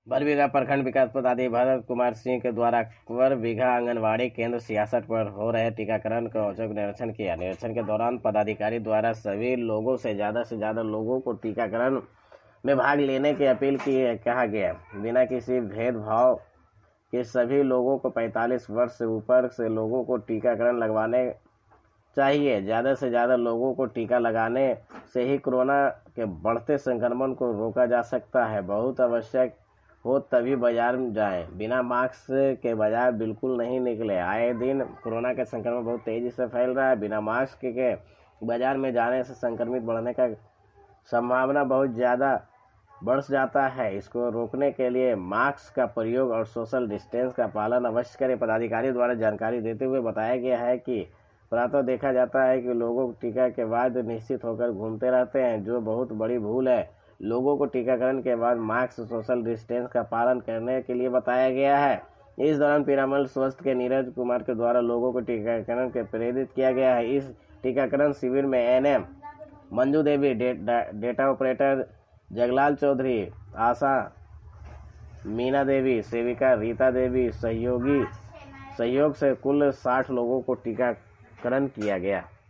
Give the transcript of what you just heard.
बरबीघा प्रखंड विकास पदाधिकारी भरत कुमार सिंह के द्वारा बरबीघा आंगनबाड़ी केंद्र 66 पर हो रहे टीकाकरण का औचक निरीक्षण किया। निरीक्षण के दौरान पदाधिकारी द्वारा सभी लोगों से ज़्यादा लोगों को टीकाकरण में भाग लेने की अपील की कहा गया। बिना किसी भेदभाव के सभी लोगों को 45 वर्ष से ऊपर से लोगों को टीकाकरण लगवाने चाहिए। ज़्यादा से ज़्यादा लोगों को टीका लगाने से ही कोरोना के बढ़ते संक्रमण को रोका जा सकता है। बहुत आवश्यक हो तभी बाजार में जाएं। बिना मास्क के बाजार बिल्कुल नहीं निकले। आए दिन कोरोना का संक्रमण बहुत तेजी से फैल रहा है। बिना मास्क के बाजार में जाने से संक्रमित बढ़ने का संभावना बहुत ज़्यादा बढ़ जाता है। इसको रोकने के लिए मास्क का प्रयोग और सोशल डिस्टेंस का पालन अवश्य करें। पदाधिकारी द्वारा जानकारी देते हुए बताया गया है कि प्रातः देखा जाता है कि लोग टीका के बाद निश्चित होकर घूमते रहते हैं, जो बहुत बड़ी भूल है। लोगों को टीकाकरण के बाद मास्क सोशल डिस्टेंस का पालन करने के लिए बताया गया है। इस दौरान पिरामल स्वास्थ्य के नीरज कुमार के द्वारा लोगों को टीकाकरण के प्रेरित किया गया है। इस टीकाकरण शिविर में ANM Manju Devi, data operator Jaglal Chaudhary, ASHA Meena Devi, सेविका रीता देवी सहयोग से कुल 60 लोगों को टीकाकरण किया गया।